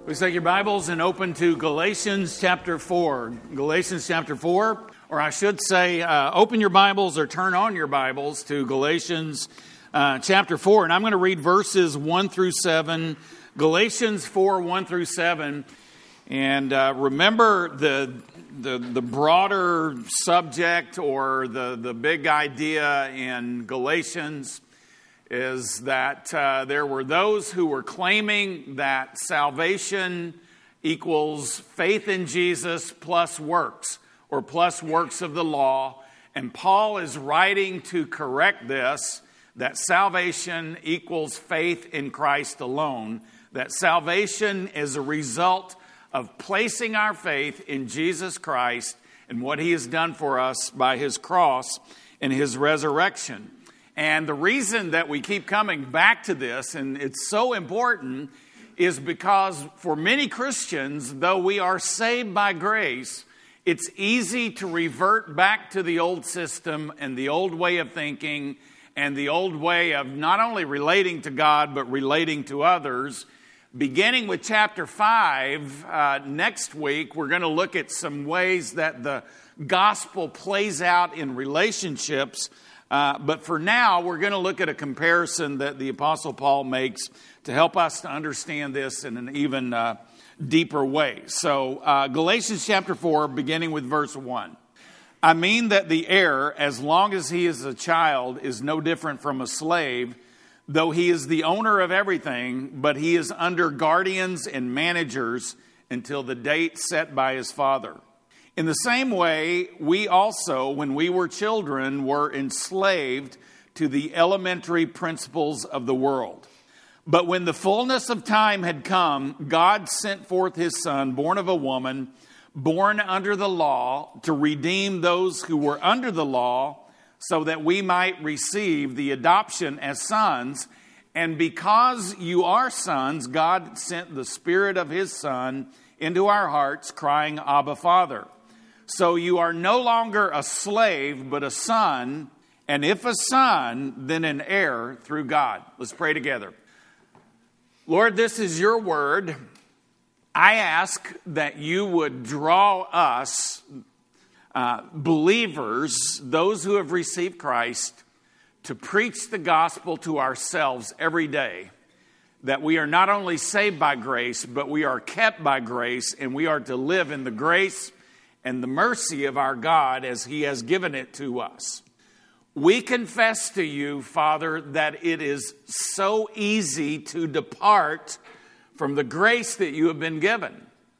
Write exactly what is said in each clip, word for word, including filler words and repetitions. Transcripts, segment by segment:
Please take your Bibles and open to Galatians chapter four. Galatians chapter four, or I should say, uh, open your Bibles or turn on your Bibles to Galatians uh, chapter four. And I'm going to read verses one through seven. Galatians four, one through seven. And uh, remember the, the the broader subject or the, the big idea in Galatians is that uh, there were those who were claiming that salvation equals faith in Jesus plus works, or plus works of the law. And Paul is writing to correct this, that salvation equals faith in Christ alone, that salvation is a result of placing our faith in Jesus Christ and what he has done for us by his cross and his resurrection. And the reason that we keep coming back to this, and it's so important, is because for many Christians, though we are saved by grace, it's easy to revert back to the old system and the old way of thinking and the old way of not only relating to God, but relating to others. Beginning with chapter five, uh, next week, we're going to look at some ways that the gospel plays out in relationships. Uh, but for now, we're going to look at a comparison that the Apostle Paul makes to help us to understand this in an even uh, deeper way. So, uh, Galatians chapter four, beginning with verse one. I mean that the heir, as long as he is a child, is no different from a slave, though he is the owner of everything, but he is under guardians and managers until the date set by his father. In the same way, we also, when we were children, were enslaved to the elementary principles of the world. But when the fullness of time had come, God sent forth his Son, born of a woman, born under the law, to redeem those who were under the law, so that we might receive the adoption as sons. And because you are sons, God sent the Spirit of his Son into our hearts, crying, Abba, Father. So you are no longer a slave, but a son, and if a son, then an heir through God. Let's pray together. Lord, this is your word. I ask that you would draw us, uh, believers, those who have received Christ, to preach the gospel to ourselves every day. That we are not only saved by grace, but we are kept by grace, and we are to live in the grace and the mercy of our God as he has given it to us. We confess to you, Father, that it is so easy to depart from the grace that you have been given.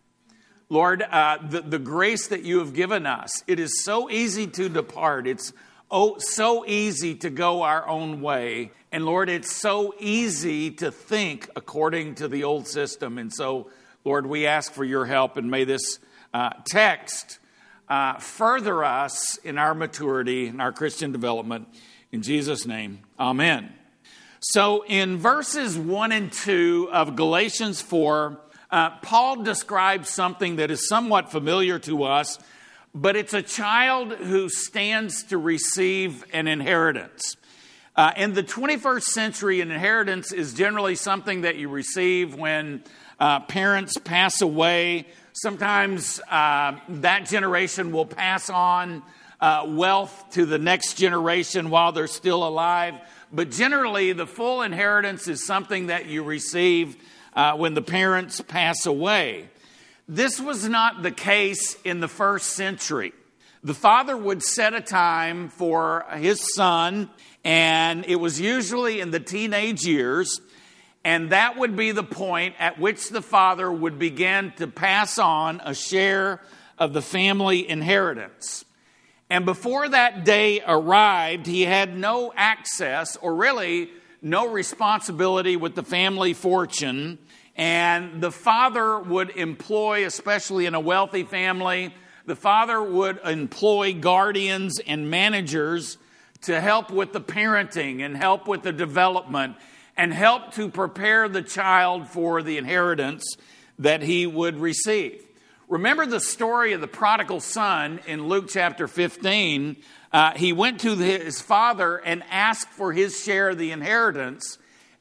Lord, uh, the, the grace that you have given us, it is so easy to depart. It's oh, so easy to go our own way. And Lord, it's so easy to think according to the old system. And so, Lord, we ask for your help, and may this Uh, text uh, further us in our maturity and our Christian development. In Jesus' name, amen. So in verses one and two of Galatians four, uh, Paul describes something that is somewhat familiar to us, but it's a child who stands to receive an inheritance. Uh, in the twenty-first century, an inheritance is generally something that you receive when uh, parents pass away. Sometimes uh, that generation will pass on uh, wealth to the next generation while they're still alive. But generally, the full inheritance is something that you receive uh, when the parents pass away. This was not the case in the first century. The father would set a time for his son, and it was usually in the teenage years. And that would be the point at which the father would begin to pass on a share of the family inheritance. And before that day arrived, he had no access, or really no responsibility with the family fortune. And the father would employ, especially in a wealthy family, the father would employ guardians and managers to help with the parenting and help with the development and help to prepare the child for the inheritance that he would receive. Remember the story of the prodigal son in Luke chapter fifteen. Uh, he went to his father and asked for his share of the inheritance.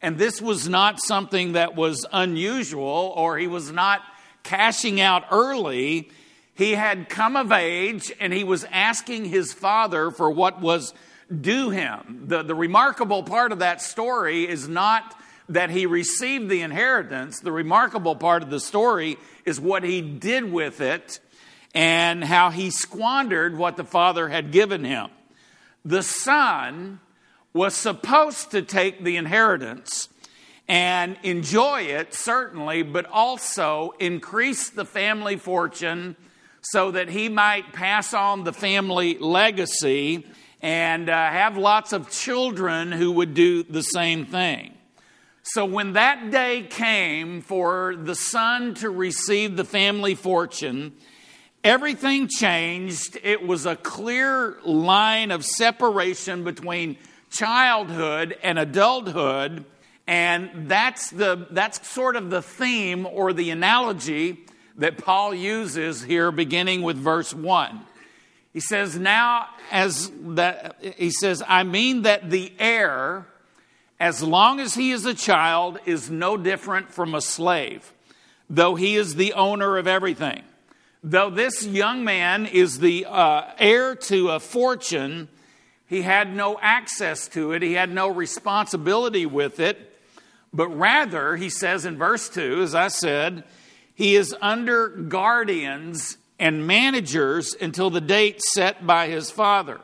and this was not something that was unusual, or he was not cashing out early. He had come of age, and he was asking his father for what was due him. The, the remarkable part of that story is not that he received the inheritance. The remarkable part of the story is what he did with it and how he squandered what the father had given him. The son was supposed to take the inheritance and enjoy it, certainly, but also increase the family fortune so that he might pass on the family legacy and uh, have lots of children who would do the same thing. So when that day came for the son to receive the family fortune, everything changed. It was a clear line of separation between childhood and adulthood, and that's the that's sort of the theme or the analogy that Paul uses here, beginning with verse one. He says, now, as that he says, I mean that the heir, as long as he is a child, is no different from a slave, though he is the owner of everything. Though this young man is the uh, heir to a fortune, he had no access to it. He had no responsibility with it. But rather, he says in verse two, as I said, he is under guardians and managers until the date set by his father.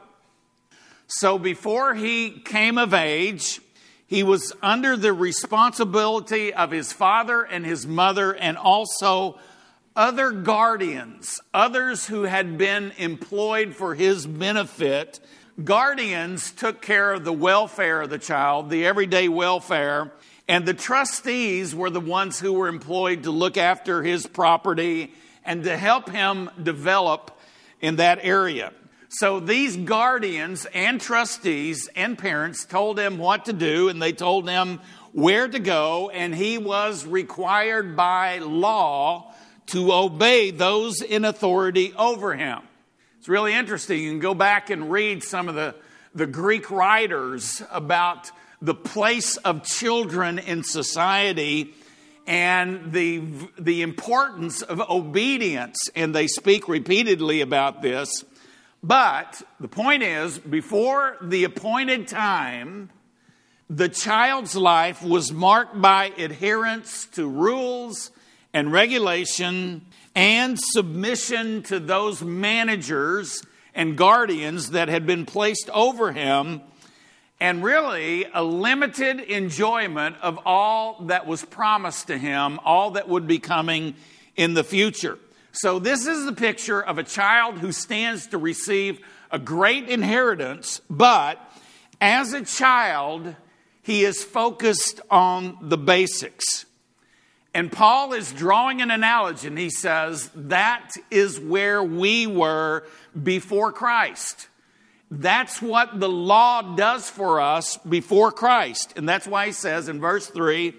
So before he came of age, he was under the responsibility of his father and his mother, and also other guardians, others who had been employed for his benefit. Guardians took care of the welfare of the child, the everyday welfare, and the trustees were the ones who were employed to look after his property and to help him develop in that area. So these guardians and trustees and parents told him what to do, and they told him where to go, and he was required by law to obey those in authority over him. It's really interesting. You can go back and read some of the, the Greek writers about the place of children in society and the, the importance of obedience, and they speak repeatedly about this. But the point is, before the appointed time, the child's life was marked by adherence to rules and regulation and submission to those managers and guardians that had been placed over him, and really a limited enjoyment of all that was promised to him, all that would be coming in the future. So this is the picture of a child who stands to receive a great inheritance, but as a child, he is focused on the basics. And Paul is drawing an analogy, and he says that is where we were before Christ. That's what the law does for us before Christ. And that's why he says in verse three,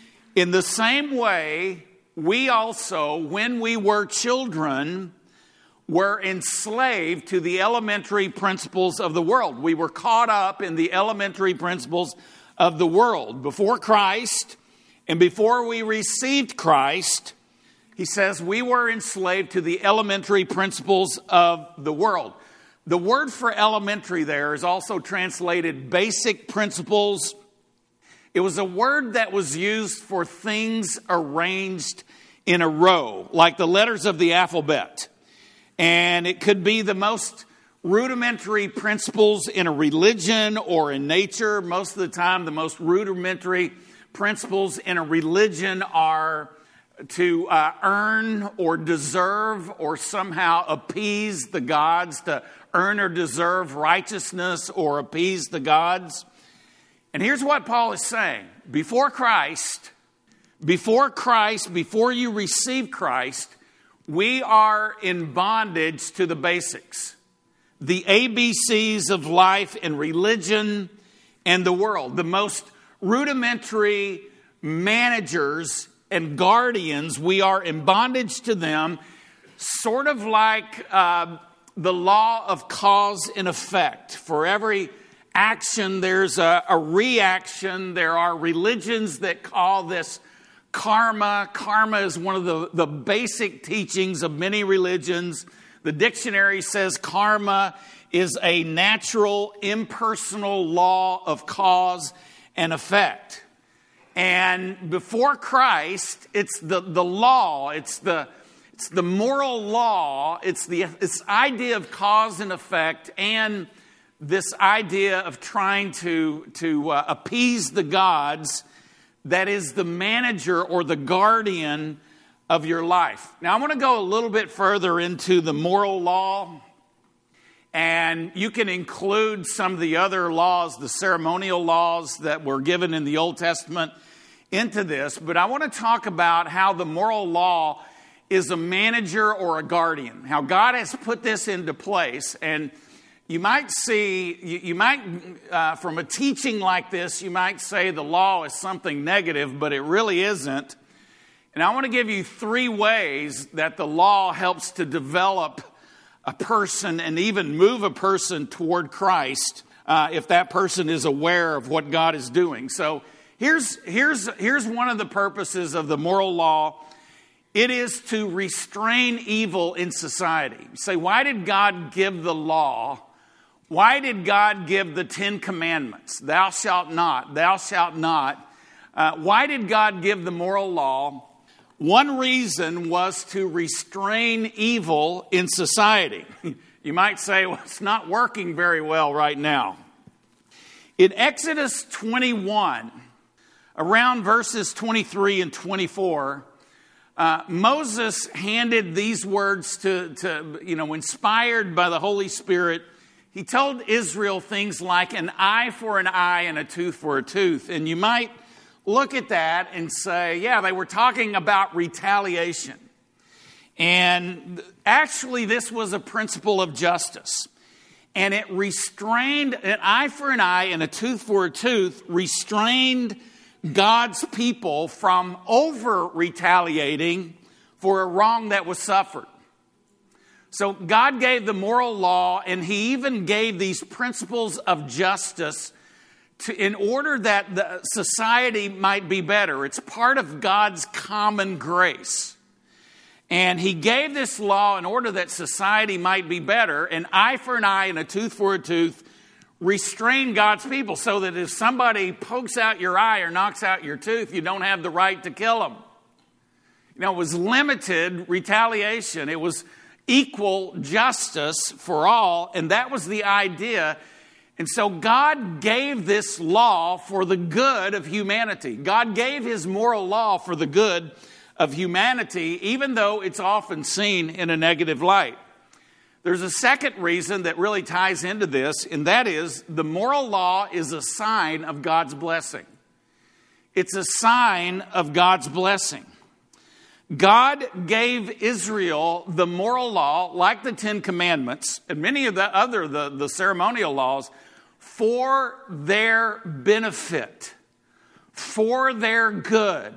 in the same way, we also, when we were children, were enslaved to the elementary principles of the world. We were caught up in the elementary principles of the world. Before Christ, and before we received Christ, he says we were enslaved to the elementary principles of the world. The word for elementary there is also translated basic principles. It was a word that was used for things arranged in a row, like the letters of the alphabet. And it could be the most rudimentary principles in a religion or in nature. Most of the time, the most rudimentary principles in a religion are to uh, earn or deserve or somehow appease the gods, to earn or deserve righteousness or appease the gods. And here's what Paul is saying. Before Christ, before Christ, before you receive Christ, we are in bondage to the basics. The A B Cs of life in religion and the world. The most rudimentary managers and guardians, we are in bondage to them, sort of like uh, the law of cause and effect. For every action, there's a, a reaction. There are religions that call this karma. Karma is one of the, the basic teachings of many religions. The dictionary says karma is a natural, impersonal law of cause and effect. And before Christ, it's the, the law, it's the it's the moral law, it's the this idea of cause and effect, and this idea of trying to, to uh, appease the gods that is the manager or the guardian of your life. Now, I want to go a little bit further into the moral law, and you can include some of the other laws, the ceremonial laws that were given in the Old Testament into this, but I want to talk about how the moral law is a manager or a guardian, how God has put this into place. And you might see, you, you might, uh, from a teaching like this, you might say the law is something negative, but it really isn't. And I want to give you three ways that the law helps to develop a person and even move a person toward Christ uh, if that person is aware of what God is doing. So here's, here's, here's one of the purposes of the moral law. It is to restrain evil in society. You say, why did God give the law? Why did God give the Ten Commandments? Thou shalt not, thou shalt not. Uh, why did God give the moral law? One reason was to restrain evil in society. You might say, well, it's not working very well right now. In Exodus twenty-one, around verses twenty-three and twenty-four, uh, Moses handed these words to, to, you know, inspired by the Holy Spirit. He told Israel things like an eye for an eye and a tooth for a tooth. And you might look at that and say, yeah, they were talking about retaliation. And actually, this was a principle of justice. And it restrained, an eye for an eye and a tooth for a tooth, restrained God's people from over-retaliating for a wrong that was suffered. So God gave the moral law, and He even gave these principles of justice to, in order that the society might be better. It's part of God's common grace. And He gave this law in order that society might be better. An eye for an eye and a tooth for a tooth restrain God's people so that if somebody pokes out your eye or knocks out your tooth, you don't have the right to kill them. You know, it was limited retaliation. It was equal justice for all, and that was the idea. And so God gave this law for the good of humanity. God gave His moral law for the good of humanity, even though it's often seen in a negative light. There's a second reason that really ties into this, and that is the moral law is a sign of God's blessing. It's a sign of God's blessing. God gave Israel the moral law, like the Ten Commandments, and many of the other, the, the ceremonial laws, for their benefit, for their good,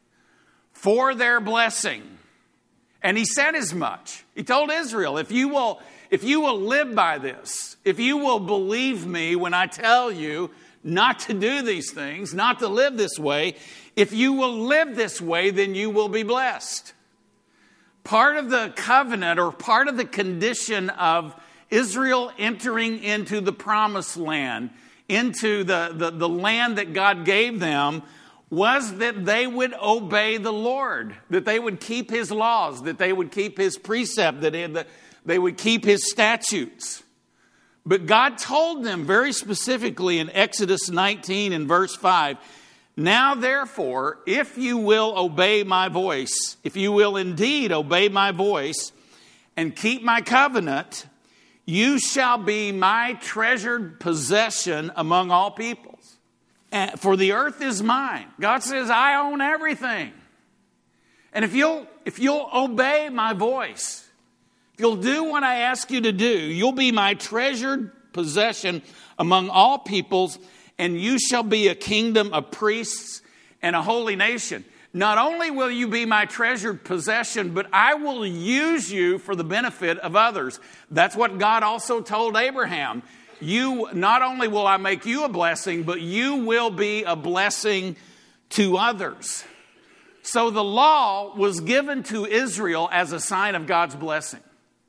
for their blessing. And He said as much. He told Israel, if you will, if you will live by this, if you will believe me when I tell you not to do these things, not to live this way, if you will live this way, then you will be blessed. Part of the covenant, or part of the condition of Israel entering into the promised land, into the, the, the land that God gave them, was that they would obey the Lord, that they would keep His laws, that they would keep His precept, that they would keep His statutes. But God told them very specifically in Exodus nineteen and verse five, now therefore, if you will obey my voice, if you will indeed obey my voice and keep my covenant, you shall be my treasured possession among all peoples. And for the earth is mine. God says, I own everything. And if you'll, if you'll obey my voice, if you'll do what I ask you to do, you'll be my treasured possession among all peoples, and you shall be a kingdom of priests and a holy nation. Not only will you be my treasured possession, but I will use you for the benefit of others. That's what God also told Abraham. you, not only will I make you a blessing, but you will be a blessing to others. So the law was given to Israel as a sign of God's blessing.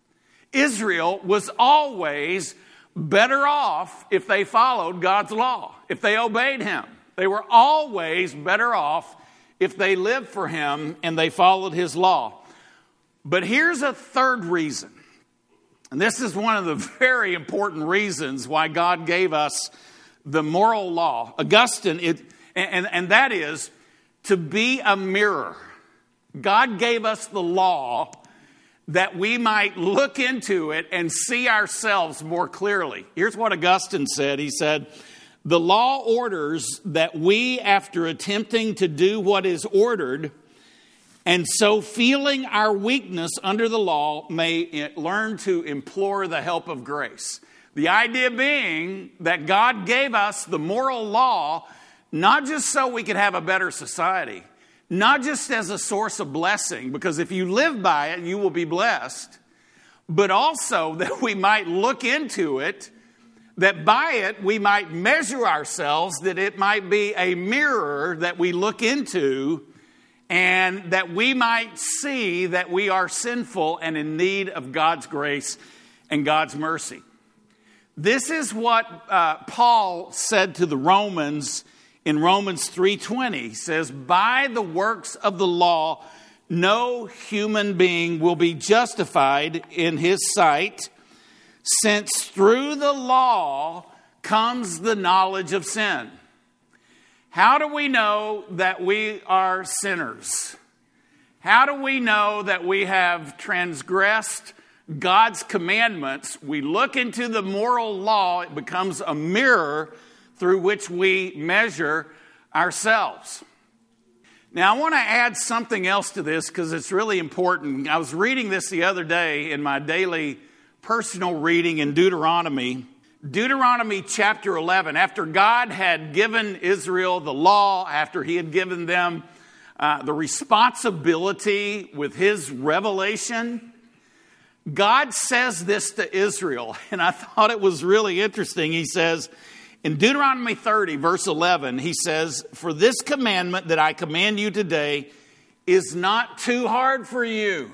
Israel was always better off if they followed God's law, if they obeyed Him. They were always better off if they lived for Him and they followed His law. But here's a third reason. And this is one of the very important reasons why God gave us the moral law. Augustine, it, and, and that is to be a mirror. God gave us the law that we might look into it and see ourselves more clearly. Here's what Augustine said. He said, the law orders that we, after attempting to do what is ordered, and so feeling our weakness under the law, may learn to implore the help of grace. The idea being that God gave us the moral law not just so we could have a better society, not just as a source of blessing, because if you live by it, you will be blessed, but also that we might look into it, that by it we might measure ourselves, that it might be a mirror that we look into, and that we might see that we are sinful and in need of God's grace and God's mercy. This is what uh, Paul said to the Romans in Romans three twenty. He says, by the works of the law, no human being will be justified in his sight, since through the law comes the knowledge of sin. How do we know that we are sinners? How do we know that we have transgressed God's commandments? We look into the moral law. It becomes a mirror through which we measure ourselves. Now, I want to add something else to this because it's really important. I was reading this the other day in my daily personal reading in Deuteronomy. Deuteronomy chapter eleven, after God had given Israel the law, after He had given them uh, the responsibility with His revelation, God says this to Israel, and I thought it was really interesting. He says, in Deuteronomy thirty, verse eleven, He says, for this commandment that I command you today is not too hard for you.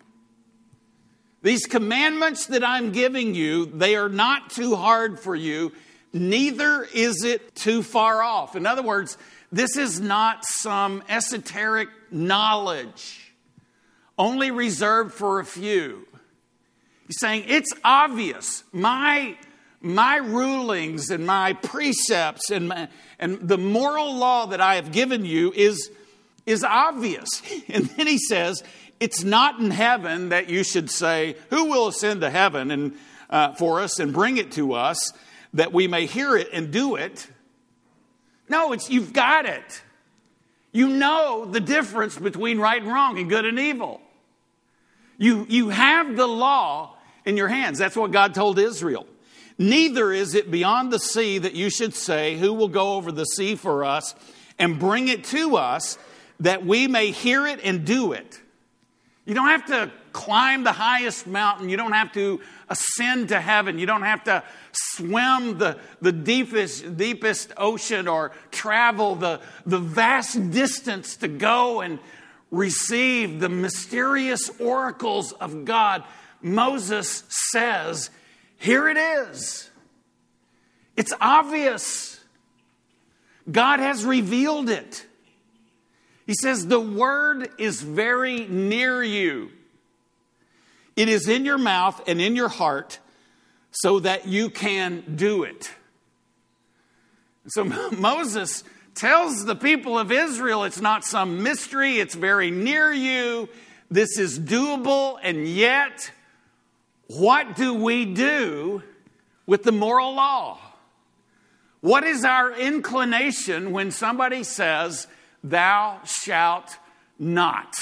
These commandments that I'm giving you, they are not too hard for you, neither is it too far off. In other words, this is not some esoteric knowledge only reserved for a few. He's saying it's obvious. My, my rulings and my precepts and, my, and the moral law that I have given you is, is obvious. And then he says, it's not in heaven that you should say, who will ascend to heaven and uh, for us and bring it to us that we may hear it and do it. No, it's you've got it. You know the difference between right and wrong and good and evil. You, you have the law in your hands. That's what God told Israel. Neither is it beyond the sea that you should say, who will go over the sea for us and bring it to us that we may hear it and do it. You don't have to climb the highest mountain. You don't have to ascend to heaven. You don't have to swim the, the deepest, deepest ocean or travel the, the vast distance to go and receive the mysterious oracles of God. Moses says, here it is. It's obvious. God has revealed it. He says, the word is very near you. It is in your mouth and in your heart so that you can do it. So Moses tells the people of Israel it's not some mystery. It's very near you. This is doable. And yet, what do we do with the moral law? What is our inclination when somebody says, thou shalt not?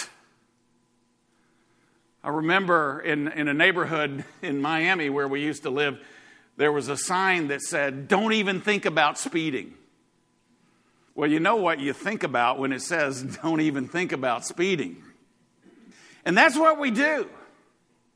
I remember in, in a neighborhood in Miami where we used to live, there was a sign that said, don't even think about speeding. Well, you know what you think about when it says, don't even think about speeding. And that's what we do.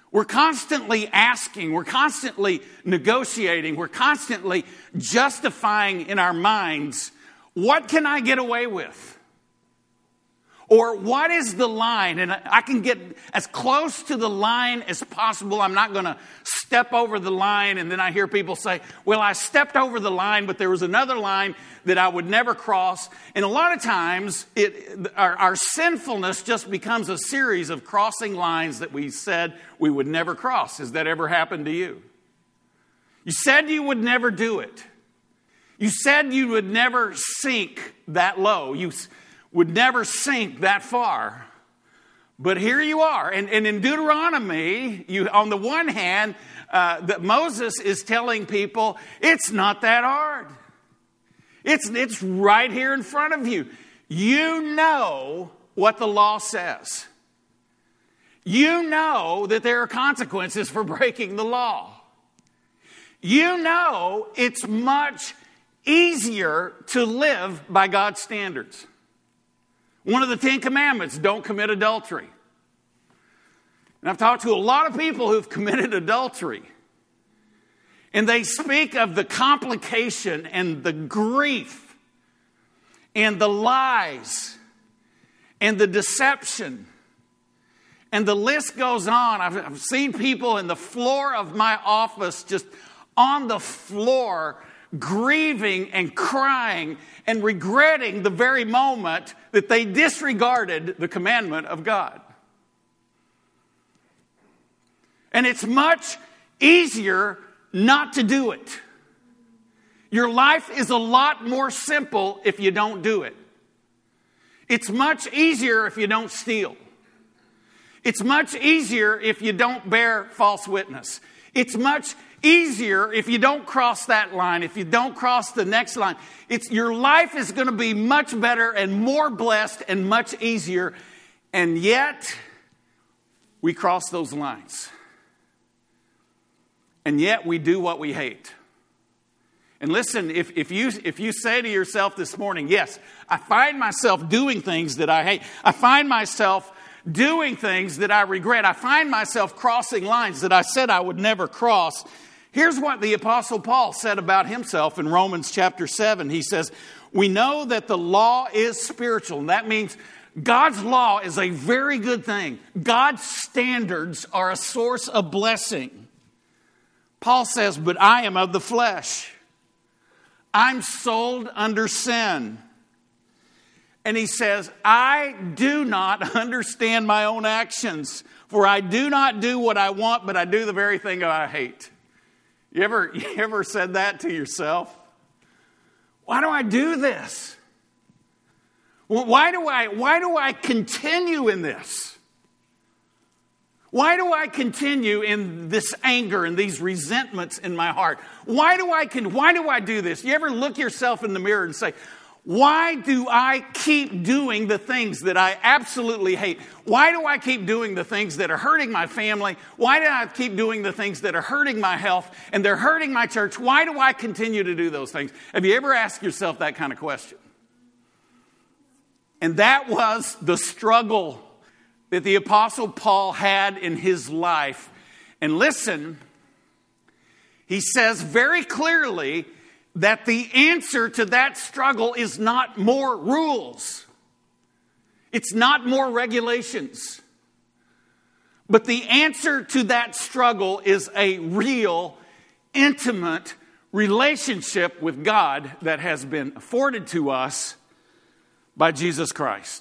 We're constantly asking, we're constantly negotiating, we're constantly justifying in our minds, what can I get away with? Or what is the line? And I can get as close to the line as possible. I'm not going to step over the line. And then I hear people say, well, I stepped over the line, but there was another line that I would never cross. And a lot of times, it, our, our sinfulness just becomes a series of crossing lines that we said we would never cross. Has that ever happened to you? You said you would never do it. You said you would never sink that low. You would never sink that far. But here you are. And, and in Deuteronomy, you, on the one hand, uh, that Moses is telling people, it's not that hard. It's, it's right here in front of you. You know what the law says. You know that there are consequences for breaking the law. You know it's much easier to live by God's standards. One of the Ten Commandments, don't commit adultery. And I've talked to a lot of people who've committed adultery. And they speak of the complication and the grief and the lies and the deception. And the list goes on. I've, I've seen people in the floor of my office just on the floor grieving and crying and regretting the very moment that they disregarded the commandment of God. And it's much easier not to do it. Your life is a lot more simple if you don't do it. It's much easier if you don't steal. It's much easier if you don't bear false witness. It's much easier if you don't cross that line, if you don't cross the next line. It's your life is going to be much better and more blessed and much easier. And yet, we cross those lines. And yet, we do what we hate. And listen, if, if you if you say to yourself this morning, yes, I find myself doing things that I hate. I find myself doing things that I regret. I find myself crossing lines that I said I would never cross. Here's what the Apostle Paul said about himself in Romans chapter seven. He says, we know that the law is spiritual. And that means God's law is a very good thing. God's standards are a source of blessing. Paul says, but I am of the flesh. I'm sold under sin. And he says, I do not understand my own actions, for I do not do what I want, but I do the very thing I hate. You ever, you ever said that to yourself? Why do I do this? Well, why do I, why do I continue in this? Why do I continue in this anger and these resentments in my heart? Why do I, why do I do this? You ever look yourself in the mirror and say, why do I keep doing the things that I absolutely hate? Why do I keep doing the things that are hurting my family? Why do I keep doing the things that are hurting my health and they're hurting my church? Why do I continue to do those things? Have you ever asked yourself that kind of question? And that was the struggle that the Apostle Paul had in his life. And listen, he says very clearly that the answer to that struggle is not more rules. It's not more regulations. But the answer to that struggle is a real, intimate relationship with God that has been afforded to us by Jesus Christ.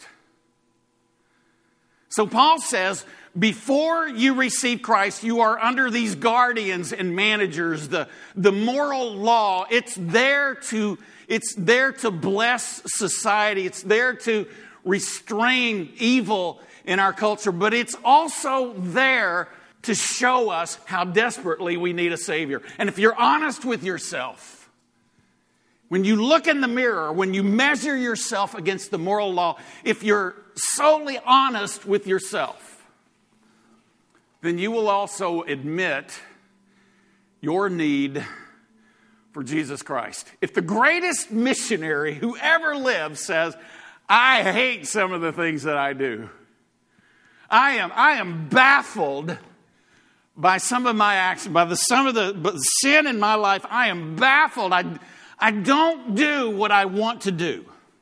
So Paul says, before you receive Christ, you are under these guardians and managers, the, the moral law. It's there to, it's there to bless society. It's there to restrain evil in our culture. But it's also there to show us how desperately we need a Savior. And if you're honest with yourself, when you look in the mirror, when you measure yourself against the moral law, if you're solely honest with yourself, then you will also admit your need for Jesus Christ. If the greatest missionary who ever lived says, I hate some of the things that I do. I am, I am baffled by some of my actions, by the some of the, the sin in my life. I am baffled. I, I don't do what I want to do.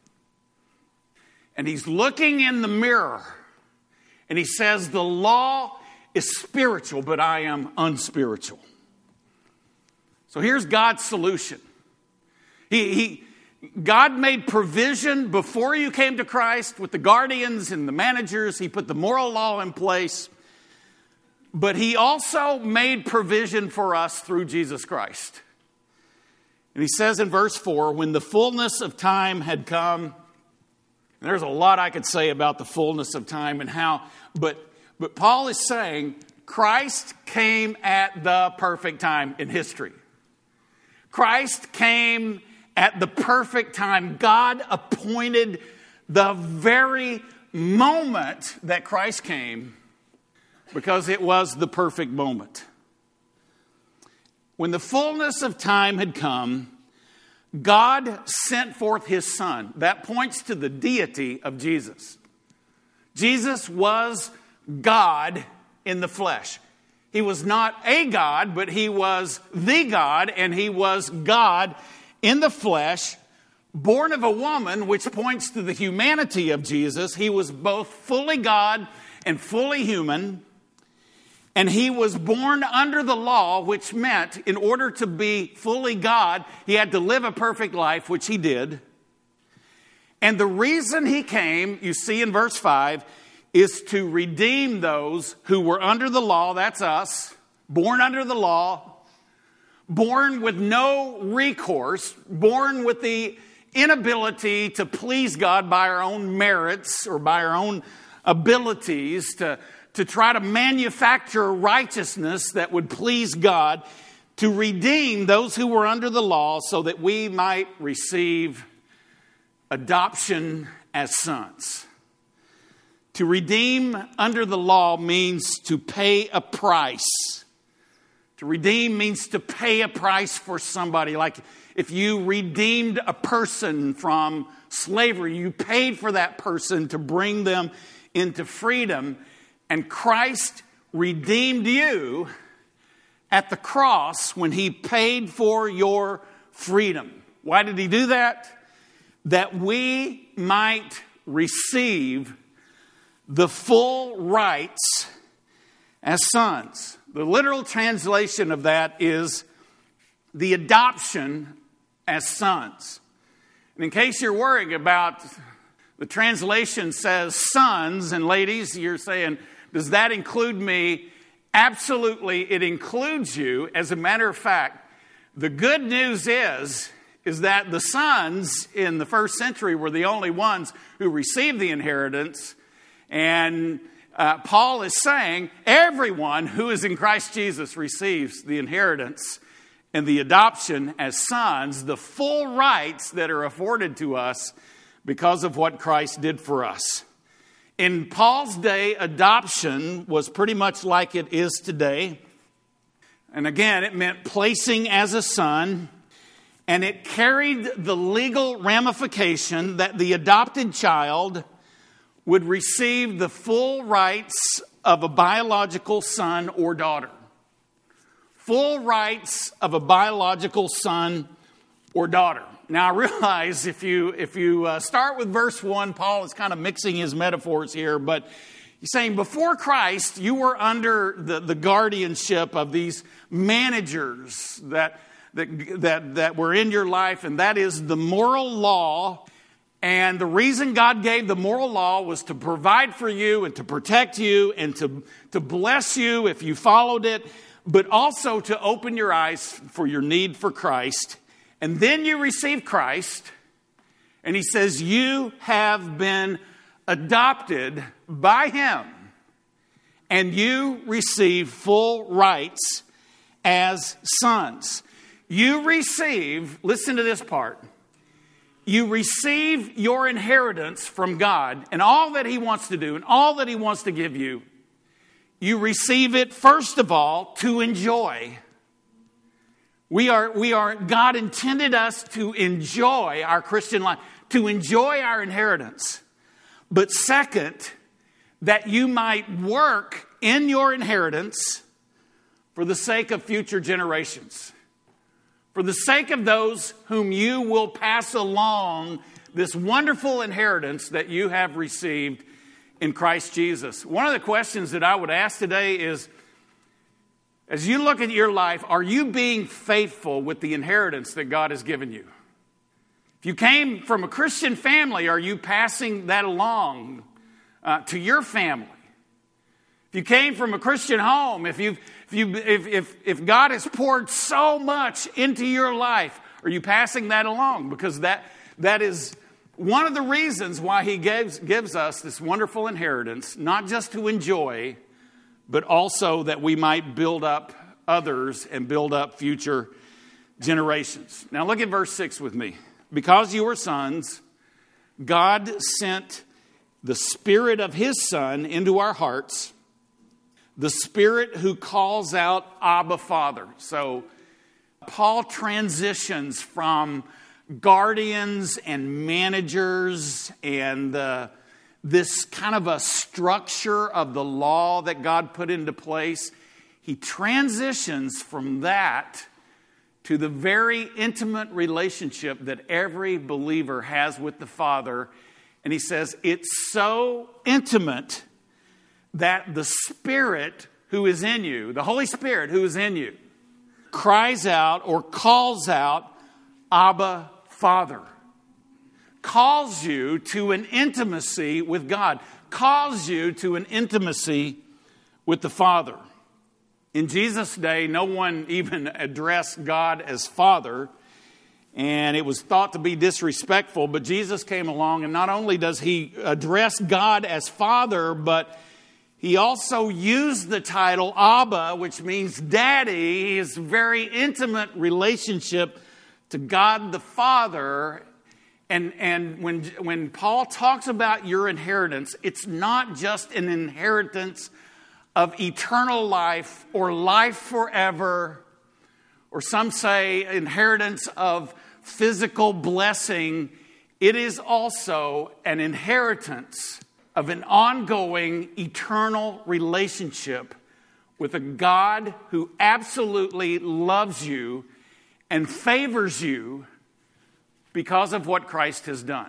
And he's looking in the mirror and he says, the law is spiritual, but I am unspiritual. So here's God's solution. He, he, God made provision before you came to Christ with the guardians and the managers. He put the moral law in place. But he also made provision for us through Jesus Christ. And he says in verse four, when the fullness of time had come, and there's a lot I could say about the fullness of time and how, but, but Paul is saying Christ came at the perfect time in history. Christ came at the perfect time. God appointed the very moment that Christ came because it was the perfect moment. When the fullness of time had come, God sent forth his Son. That points to the deity of Jesus. Jesus was God in the flesh. He was not a God, but he was the God, and he was God in the flesh, born of a woman, which points to the humanity of Jesus. He was both fully God and fully human. And he was born under the law, which meant in order to be fully God, he had to live a perfect life, which he did. And the reason he came, you see in verse five, is to redeem those who were under the law. That's us, born under the law, born with no recourse, born with the inability to please God by our own merits or by our own abilities, to to try to manufacture righteousness that would please God, to redeem those who were under the law so that we might receive adoption as sons. To redeem under the law means to pay a price. To redeem means to pay a price for somebody. Like if you redeemed a person from slavery, you paid for that person to bring them into freedom. And Christ redeemed you at the cross when he paid for your freedom. Why did he do that? That we might receive the full rights as sons. The literal translation of that is the adoption as sons. And in case you're worried about, the translation says sons, and ladies, you're saying, does that include me? Absolutely, it includes you. As a matter of fact, the good news is, is that the sons in the first century were the only ones who received the inheritance. And uh, Paul is saying everyone who is in Christ Jesus receives the inheritance and the adoption as sons, the full rights that are afforded to us because of what Christ did for us. In Paul's day, adoption was pretty much like it is today. And again, it meant placing as a son. And it carried the legal ramification that the adopted child would receive the full rights of a biological son or daughter. Full rights of a biological son or daughter. Now, I realize if you if you uh, start with verse one, Paul is kind of mixing his metaphors here, but he's saying before Christ, you were under the, the guardianship of these managers that, that, that, that were in your life, and that is the moral law. And the reason God gave the moral law was to provide for you and to protect you and to, to bless you if you followed it, but also to open your eyes for your need for Christ. And then you receive Christ, and he says you have been adopted by him, and you receive full rights as sons. You receive, listen to this part, you receive your inheritance from God and all that he wants to do and all that he wants to give you. You receive it, first of all, to enjoy. We are, we are, God intended us to enjoy our Christian life, to enjoy our inheritance. But second, that you might work in your inheritance for the sake of future generations, for the sake of those whom you will pass along this wonderful inheritance that you have received in Christ Jesus. One of the questions that I would ask today is, as you look at your life, are you being faithful with the inheritance that God has given you? If you came from a Christian family, are you passing that along uh, to your family? If you came from a Christian home, if you if you if, if if God has poured so much into your life, are you passing that along? Because that that is one of the reasons why He gives gives us this wonderful inheritance, not just to enjoy, but also that we might build up others and build up future generations. Now look at verse six with me. Because you are sons, God sent the Spirit of His Son into our hearts, the Spirit who calls out, Abba, Father. So Paul transitions from guardians and managers and uh, this kind of a structure of the law that God put into place. He transitions from that to the very intimate relationship that every believer has with the Father. And he says, it's so intimate that the Spirit who is in you, the Holy Spirit who is in you, cries out or calls out, Abba, Father. Calls you to an intimacy with God. Calls you to an intimacy with the Father. In Jesus' day, no one even addressed God as Father, and it was thought to be disrespectful, but Jesus came along, and not only does He address God as Father, but He also used the title Abba, which means Daddy. His very intimate relationship to God the Father. And, and when, when Paul talks about your inheritance, it's not just an inheritance of eternal life or life forever, or some say inheritance of physical blessing. It is also an inheritance of an ongoing eternal relationship with a God who absolutely loves you and favors you because of what Christ has done.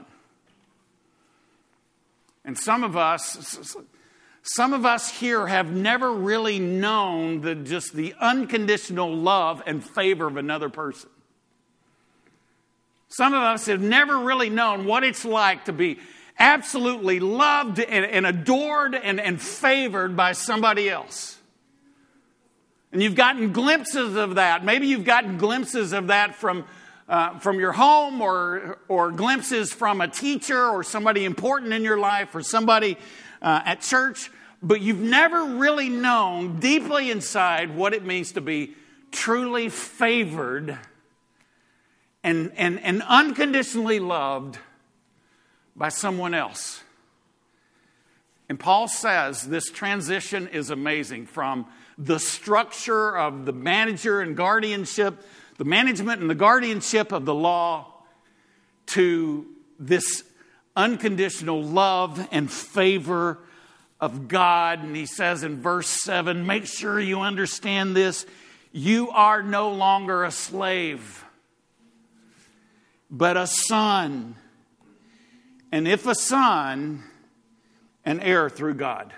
And some of us, some of us here have never really known the, just the unconditional love and favor of another person. Some of us have never really known what it's like to be absolutely loved and, and adored and, and favored by somebody else. And you've gotten glimpses of that. Maybe you've gotten glimpses of that from Uh, from your home, or or glimpses from a teacher or somebody important in your life, or somebody uh, at church, but you've never really known deeply inside what it means to be truly favored and, and, and unconditionally loved by someone else. And Paul says this transition is amazing from the structure of the manager and guardianship, the management and the guardianship of the law, to this unconditional love and favor of God. And he says in verse seven, make sure you understand this. You are no longer a slave, but a son. And if a son, an heir through God.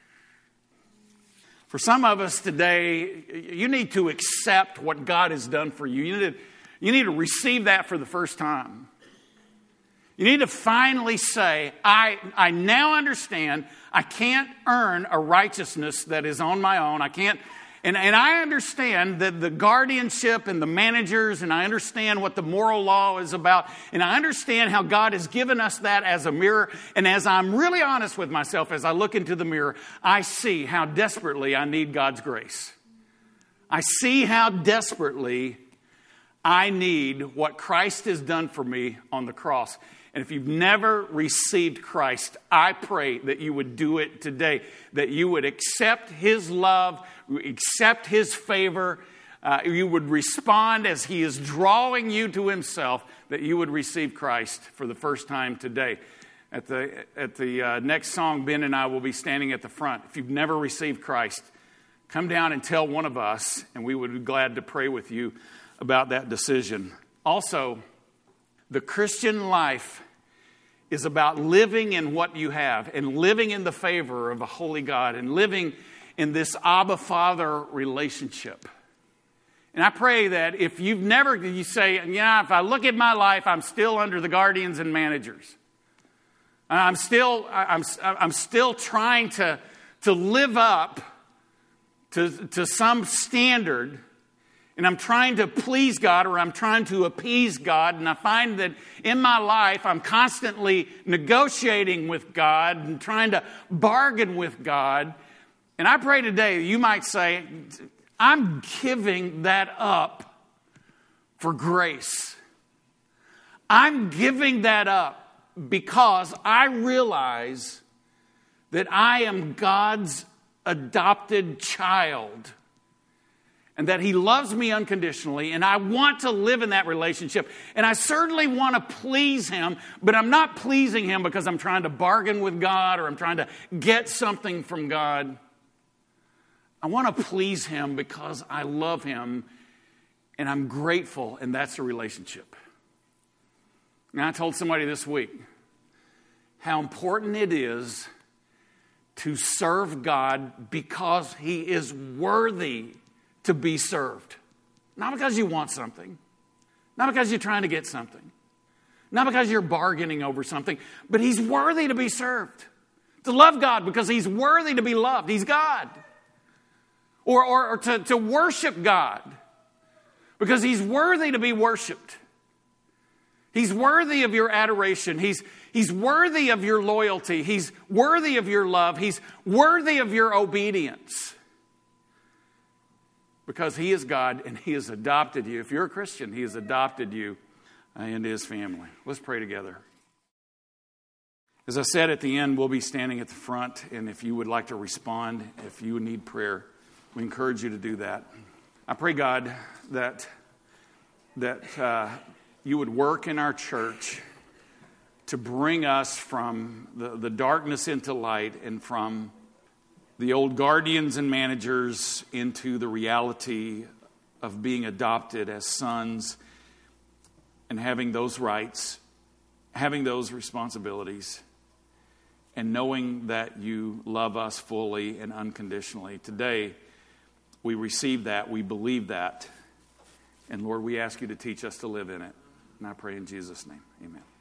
For some of us today, you need to accept what God has done for you. You need to, you need to receive that for the first time. You need to finally say, I, I now understand I can't earn a righteousness that is on my own. I can't, and, and I understand that the guardianship and the managers, and I understand what the moral law is about, and I understand how God has given us that as a mirror. And as I'm really honest with myself, as I look into the mirror, I see how desperately I need God's grace. I see how desperately I need what Christ has done for me on the cross. And if you've never received Christ, I pray that you would do it today, that you would accept His love, accept His favor, uh, you would respond as He is drawing you to Himself, that you would receive Christ for the first time today. At the, at the uh, next song, Ben and I will be standing at the front. If you've never received Christ, come down and tell one of us, and we would be glad to pray with you about that decision. Also, the Christian life is about living in what you have and living in the favor of a holy God and living in this Abba Father relationship. And I pray that if you've never, you say, yeah, if I look at my life, I'm still under the guardians and managers. I'm still, I'm, I'm still trying to, to live up to, to some standard, and I'm trying to please God, or I'm trying to appease God, and I find that in my life I'm constantly negotiating with God and trying to bargain with God. And I pray today you might say, I'm giving that up for grace. I'm giving that up because I realize that I am God's adopted child and that He loves me unconditionally, and I want to live in that relationship. And I certainly want to please Him, but I'm not pleasing Him because I'm trying to bargain with God or I'm trying to get something from God. I want to please Him because I love Him and I'm grateful, and that's a relationship. And I told somebody this week how important it is to serve God because He is worthy to be served. Not because you want something, not because you're trying to get something, not because you're bargaining over something, but He's worthy to be served. To love God because He's worthy to be loved. He's God. Or, or, or to, to worship God because He's worthy to be worshiped. He's worthy of your adoration. He's, he's worthy of your loyalty. He's worthy of your love. He's worthy of your obedience. Because He is God and He has adopted you. If you're a Christian, He has adopted you into His family. Let's pray together. As I said at the end, we'll be standing at the front, and if you would like to respond, if you need prayer, we encourage you to do that. I pray, God, that, that uh, you would work in our church to bring us from the, the darkness into light and from the old guardians and managers into the reality of being adopted as sons and having those rights, having those responsibilities, and knowing that you love us fully and unconditionally. Today, we receive that, we believe that, and Lord, we ask you to teach us to live in it. And I pray in Jesus' name, amen.